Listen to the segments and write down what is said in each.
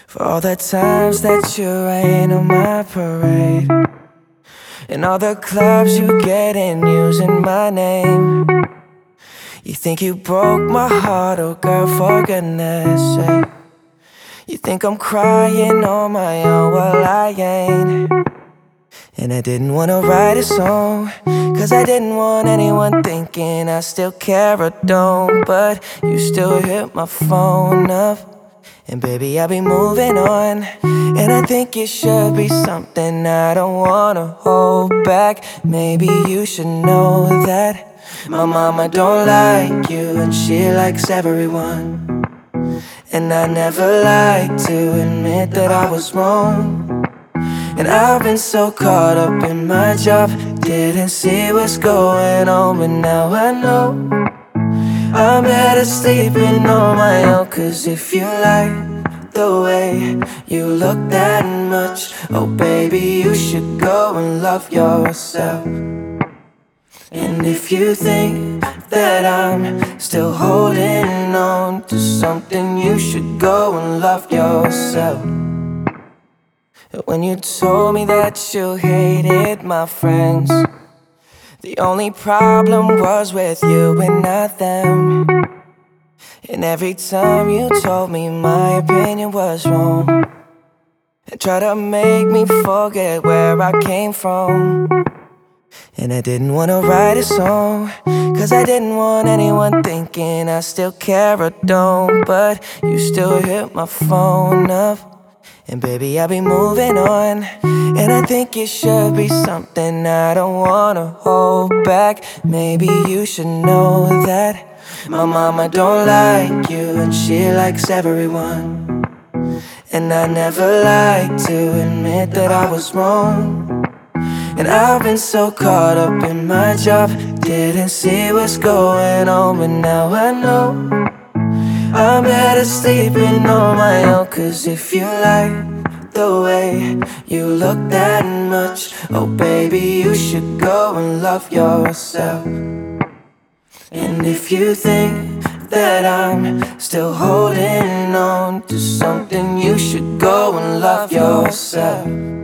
For all the times that you rain on my parade, and all the clubs you get in using my name. You think you broke my heart, oh girl, for goodness sake. You think I'm crying on my own, well I ain't. And I didn't wanna write a song, cause I didn't want anyone thinking I still care or don't. But you still hit my phone up, and baby, I'll be moving on. And I think it should be something I don't wanna hold back. Maybe you should know that my mama don't like you, and she likes everyone. And I never like to admit that I was wrong. And I've been so caught up in my job, didn't see what's going on. But now I know I'm better sleeping on my own. Cause if you like the way you look that much, oh baby, you should go and love yourself. And if you think that I'm still holding on to something, you should go and love yourself. When you told me that you hated my friends, the only problem was with you and not them. And every time you told me my opinion was wrong, and tried to make me forget where I came from. And I didn't wanna write a song, cause I didn't want anyone thinking I still care or don't. But you still hit my phone up, and baby, I'll be moving on. And I think it should be something I don't wanna hold back. Maybe you should know that my mama don't like you, and she likes everyone. And I never like to admit that I was wrong. And I've been so caught up in my job, didn't see what's going on. But now I know I'm better sleeping on my own. Cause if you like the way you look that much, oh baby, you should go and love yourself. And if you think that I'm still holding on to something, you should go and love yourself.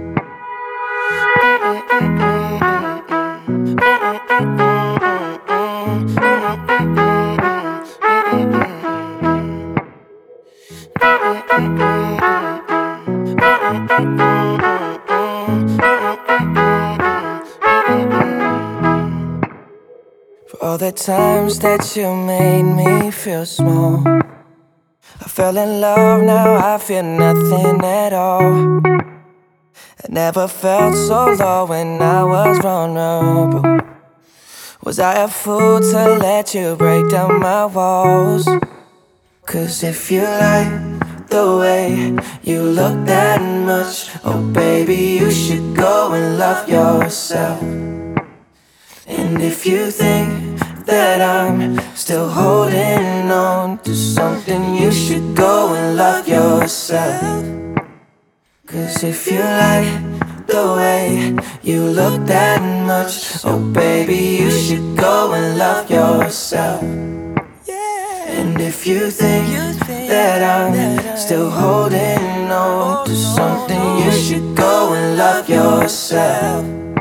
For all the times that you made me feel small, I fell in love, now I feel nothing at all. I never felt so low when I was vulnerable. Was I a fool to let you break down my walls? Cause if you like the way you look that much, oh baby, you should go and love yourself. And if you think that I'm still holding on to something, you should go and love yourself. Cause if you like the way you look that much, oh baby, you should go and love yourself. And if you think that I'm still holding on to something, you should go and love yourself.